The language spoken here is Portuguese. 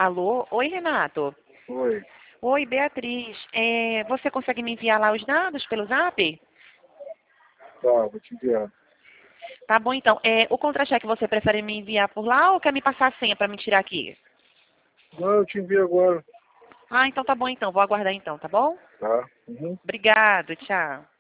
Alô? Oi, Renato. Oi. Oi, Beatriz. Você consegue me enviar lá os dados pelo Zap? Tá, vou te enviar. Tá bom, então. O contra-cheque você prefere me enviar por lá ou quer me passar a senha para me tirar aqui? Não, eu te envio agora. Ah, então tá bom então. Vou aguardar então, tá bom? Tá? Uhum. Obrigado, tchau.